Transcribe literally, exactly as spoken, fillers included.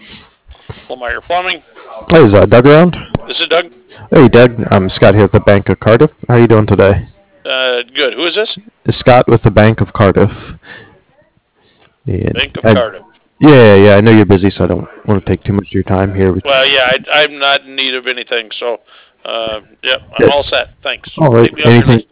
Lamar Plumbing. Hey, is uh, Doug around? This is Doug. Hey, Doug. I'm Scott here at the Bank of Cardiff. How are you doing today? Uh, good. Who is this? It's Scott with the Bank of Cardiff. And Bank of I, Cardiff. yeah, yeah, I know you're busy, so I don't want to take too much of your time here. Well, yeah, I, I'm not in need of anything, so uh, yep, I'm Yeah. all set. Thanks. All right. Leave me a Anything? message.